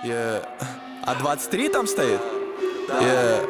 Yeah. А 23 там стоит? Yeah.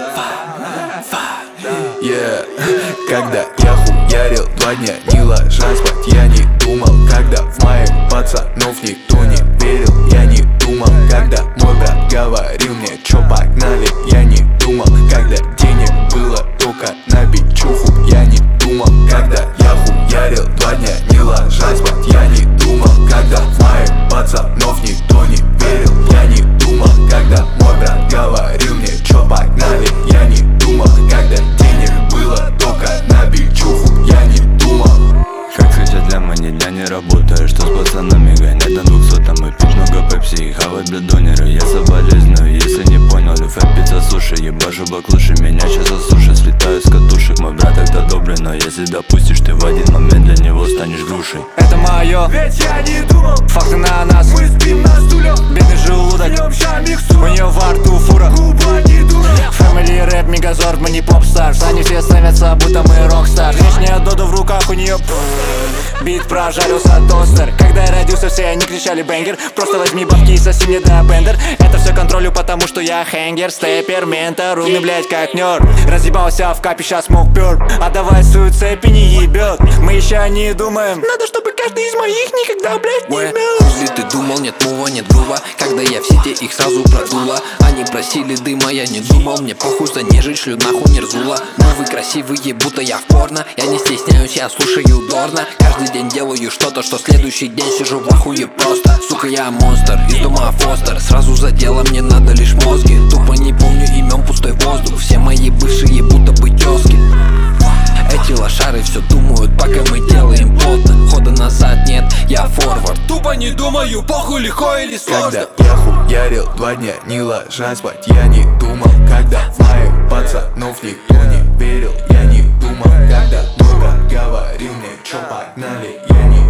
Yeah. Когда я хуярил 2 дня, не ложась спать, я не думал. Когда в моих пацанов никто не верил, я не думал. Когда мой брат говорил мне, чё погнали, я не думал. Когда денег было только на бичуху, я не думал. Когда я хуярил 2 дня, не ложась спать, я не думал. Когда в моих пацанов никто не верил, я не думал. Когда мой брат говорил мне, чё погнали, я не думал. Когда денег было только на бичуху, я не думал. Как скачать для мани, дня не работаю. Что с пацанами гонять на 200-м и пить много пепси и хавать бидонеры. Я соболезную, если не понял, люфе, пицца, суши. Ебашу баклуши, меня сейчас осушат. Слетаю с катушек, мой брат так-то добрый. Но если допустишь, ты в один момент для него станешь грушей. Это моё, ведь я не думал. факты на нас. Мы спим на стульях, Бедный желудок, пьем ща микстуру. у неё во рту фура. Куба не дура. Family рэп, мегазорд, мы не попстарс. Они все ставятся, будто мы рокстар. Лишняя дода в руках у неё. Бит прожарился тостер. Когда я родился, все они кричали бэнгер. Просто возьми бабки и соси мне до бендер. Это все контролю, потому что я хэнгер, степер, ментор, умный, блять, как нерд. Разъебался в капе, щас смог пёрп. Отдавай свою цепь и не ебет. Мы еще не думаем. Надо, чтобы каждый из моих никогда, блять, не мел. Если ты думал, нет мува, нет грува. Когда я в сети их сразу продуло. Они просили дыма, я не думал. Мне похуй занежить, шлю нахуй не рзула. Но вы красивые, будто я в порно. Я не стесняюсь, я слушаю Дорна. Каждый день делаю что-то, что следующий день сижу в ахуе просто. Сука, я монстр, из дома Фостер. Сразу за дело, мне надо лишь мозги. Тупо не помню имен, пустой воздух. Все мои бывшие будто бы тёзки. Эти лошары все думают, пока мы делаем плотно. Хода назад нет, я форвард. Тупо не думаю, похуй легко или сложно. Когда я хуярил 2 дня, не ложась спать, я не думал. Когда в моих пацанов никто не верил, я не думал. Когда мой брат говорил мне, чё погнали, я не